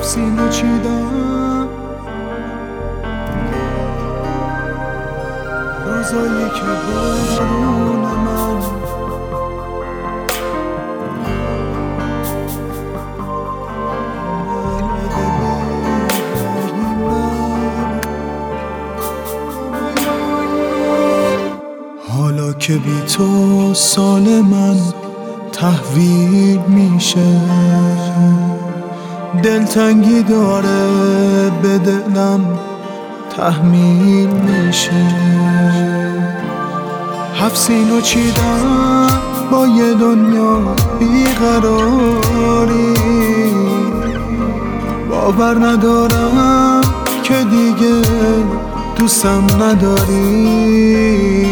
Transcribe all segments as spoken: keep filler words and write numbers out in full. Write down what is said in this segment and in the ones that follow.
هفت سینه چیدم روزایی که بارون من حالا که بی تو سال من تحویل میشه، دلتنگی داره به دلم تحمیل میشه. هفت سینو چیدم با یه دنیا بیقراری، باور ندارم که دیگه دوستم نداری.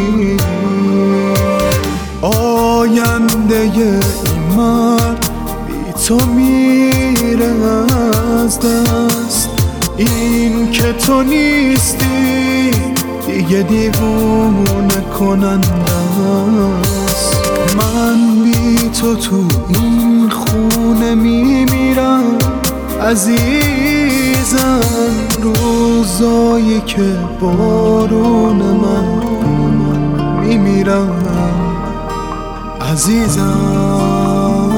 آینده این مرد بی تو میره از دست، این که تو نیستی دیگه دیوونه کننده است. من بی تو تو این خونه میمیرم عزیزم، روزایی که بارون من میمیرم عزیزم،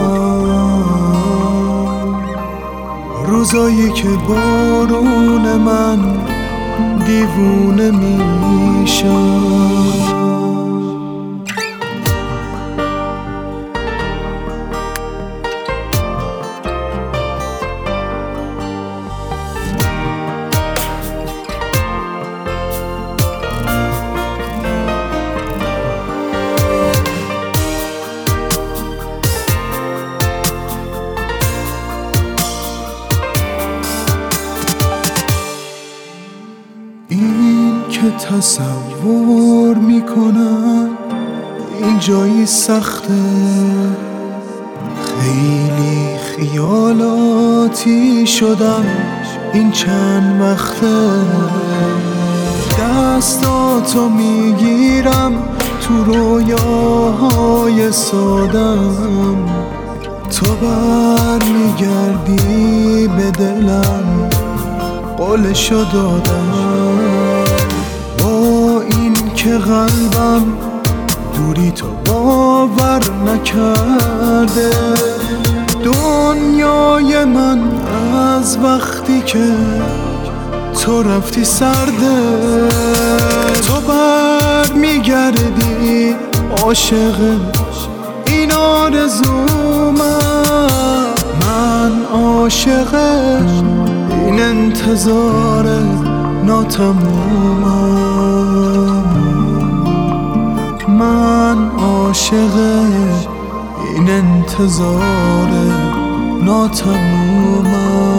روزایی که بارون من دیوونه میشم. این که تصور میکنم این جایی سخته، خیلی خیالاتی شدم این چند وقته. دستاتو میگیرم تو رویاهای سادم، تو بر میگردی به دلم قولشو دادم. با این که قلبم دوری تو باور نکرده، دنیای من از وقتی که تو رفتی سرده. تو بر میگردی عاشق این آرزومم، من عاشق این انتظار ناتمومم، من عاشق این انتظار ناتمومم.